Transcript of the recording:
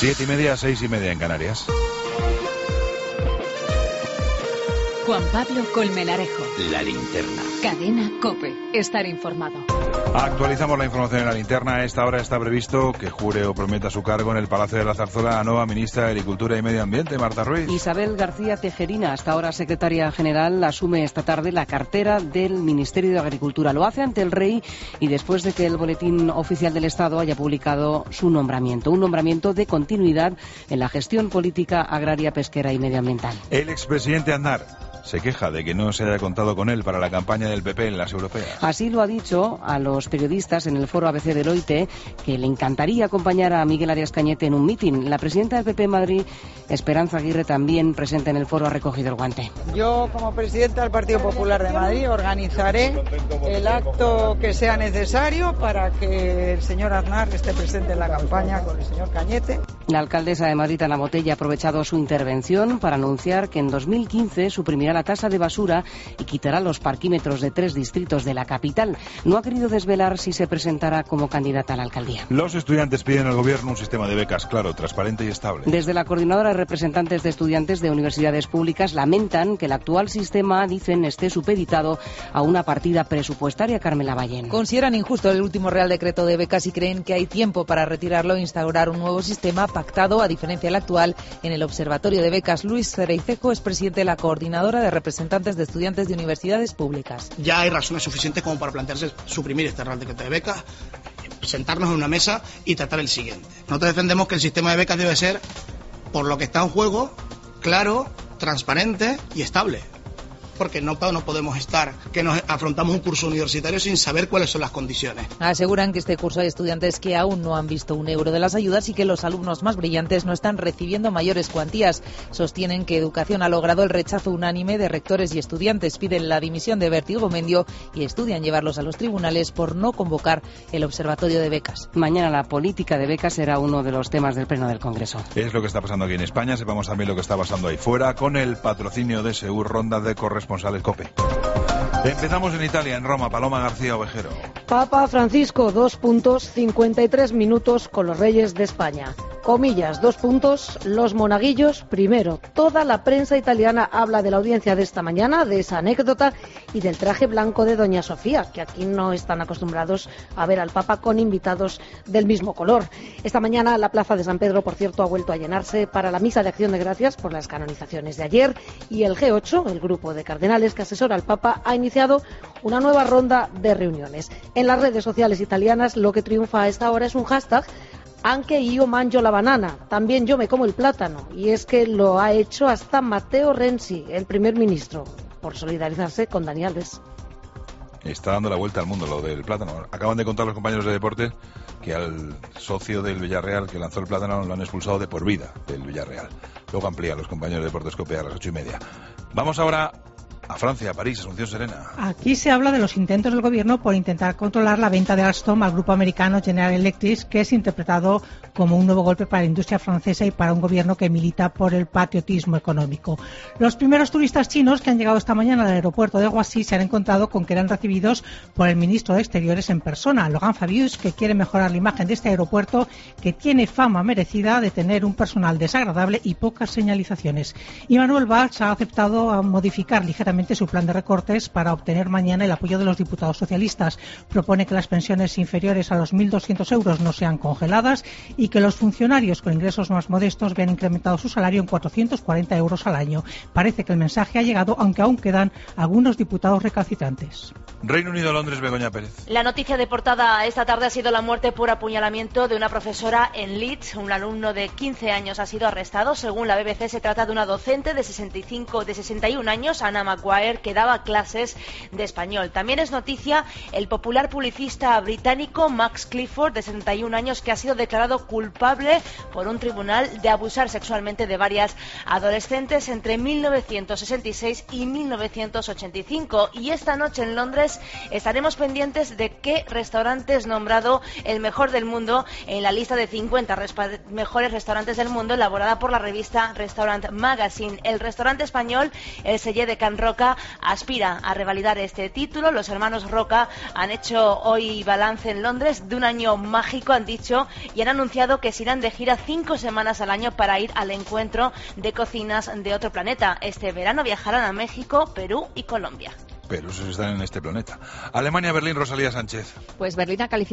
7:30, 6:30 en Canarias. Juan Pablo Colmenarejo. La linterna. Cadena COPE. Estar informado. Actualizamos la información en la linterna. A esta hora está previsto que jure o prometa su cargo en el Palacio de la Zarzuela la nueva ministra de Agricultura y Medio Ambiente, Marta Ruiz. Isabel García Tejerina, hasta ahora secretaria general, asume esta tarde la cartera del Ministerio de Agricultura. Lo hace ante el Rey y después de que el Boletín Oficial del Estado haya publicado su nombramiento. Un nombramiento de continuidad en la gestión política, agraria, pesquera y medioambiental. El expresidente Aznar se queja de que no se haya contado con él para la campaña del PP en las europeas. Así lo ha dicho a los periodistas en el foro ABC del OIT, que le encantaría acompañar a Miguel Arias Cañete en un mitin. La presidenta del PP en Madrid, Esperanza Aguirre, también presente en el foro, ha recogido el guante. Yo, como presidenta del Partido Popular de Madrid, organizaré el acto que sea necesario para que el señor Aznar esté presente en la campaña con el señor Cañete. La alcaldesa de Madrid, Ana Botella, ha aprovechado su intervención para anunciar que en 2015 suprimirá la tasa de basura y quitará los parquímetros de 3 distritos de la capital. No ha querido desvelar si se presentará como candidata a la alcaldía. Los estudiantes piden al gobierno un sistema de becas claro, transparente y estable. Desde la Coordinadora de Representantes de Estudiantes de Universidades Públicas lamentan que el actual sistema, dicen, esté supeditado a una partida presupuestaria. Carmela Ballén. Consideran injusto el último Real Decreto de becas y creen que hay tiempo para retirarlo e instaurar un nuevo sistema pactado, a diferencia del actual, en el Observatorio de Becas. Luis Cereicejo es presidente de la Coordinadora de Representantes de Estudiantes de Universidades Públicas. Ya hay razones suficientes como para plantearse suprimir este Real Decreto de becas, sentarnos en una mesa y tratar el siguiente. Nosotros defendemos que el sistema de becas debe ser, por lo que está en juego, claro, transparente y estable. Porque no podemos estar, que nos afrontamos un curso universitario sin saber cuáles son las condiciones. Aseguran que este curso hay estudiantes que aún no han visto un euro de las ayudas y que los alumnos más brillantes no están recibiendo mayores cuantías. Sostienen que Educación ha logrado el rechazo unánime de rectores y estudiantes. Piden la dimisión de Berti Gomendio y estudian llevarlos a los tribunales por no convocar el Observatorio de Becas. Mañana la política de becas será uno de los temas del Pleno del Congreso. Es lo que está pasando aquí en España. Sepamos también lo que está pasando ahí fuera con el patrocinio de Seur, ronda de corresponsales COPE. Empezamos en Italia, en Roma. Paloma García Ovejero. Papa Francisco, 2 puntos, 53 minutos con los reyes de España. Comillas, 2 puntos, los monaguillos primero. Toda la prensa italiana habla de la audiencia de esta mañana, de esa anécdota y del traje blanco de Doña Sofía, que aquí no están acostumbrados a ver al Papa con invitados del mismo color. Esta mañana la plaza de San Pedro, por cierto, ha vuelto a llenarse para la misa de acción de gracias por las canonizaciones de ayer, y el G8, el grupo de cardenales que asesora al Papa, ha iniciado una nueva ronda de reuniones. En las redes sociales italianas lo que triunfa a esta hora es un hashtag: Anche io mangio la banana, también yo me como el plátano. Y es que lo ha hecho hasta Matteo Renzi, el primer ministro, por solidarizarse con Dani Alves. Está dando la vuelta al mundo lo del plátano. Acaban de contar los compañeros de deporte que al socio del Villarreal que lanzó el plátano lo han expulsado de por vida del Villarreal. Luego amplía los compañeros de deportes COPE a las 8:30. Vamos ahora a Francia, a París. Asunción Serena. Aquí se habla de los intentos del gobierno por intentar controlar la venta de Alstom al grupo americano General Electric, que es interpretado como un nuevo golpe para la industria francesa y para un gobierno que milita por el patriotismo económico. Los primeros turistas chinos que han llegado esta mañana al aeropuerto de Roissy se han encontrado con que eran recibidos por el ministro de Exteriores en persona, Laurent Fabius, que quiere mejorar la imagen de este aeropuerto que tiene fama merecida de tener un personal desagradable y pocas señalizaciones. Y Manuel Valls ha aceptado a modificar ligeramente su plan de recortes para obtener mañana el apoyo de los diputados socialistas. Propone que las pensiones inferiores a los 1.200 euros no sean congeladas y que los funcionarios con ingresos más modestos vean incrementado su salario en 440 euros al año. Parece que el mensaje ha llegado, aunque aún quedan algunos diputados recalcitrantes. Reino Unido, Londres, Begoña Pérez. La noticia de portada esta tarde ha sido la muerte por apuñalamiento de una profesora en Leeds. Un alumno de 15 años ha sido arrestado. Según la BBC, se trata de una docente de 61 años, Anna McGuire, que daba clases de español. También es noticia el popular publicista británico Max Clifford, de 61 años, que ha sido declarado culpable por un tribunal de abusar sexualmente de varias adolescentes entre 1966 y 1985. Y esta noche en Londres estaremos pendientes de qué restaurante es nombrado el mejor del mundo en la lista de 50 mejores restaurantes del mundo elaborada por la revista Restaurant Magazine. El restaurante español, el Selle de Can Rock Roca aspira a revalidar este título. Los hermanos Roca han hecho hoy balance en Londres de un año mágico, han dicho, y han anunciado que se irán de gira 5 semanas al año para ir al encuentro de cocinas de otro planeta. Este verano viajarán a México, Perú y Colombia. Pero esos están en este planeta. Alemania, Berlín, Rosalía Sánchez. Pues Berlín ha calificado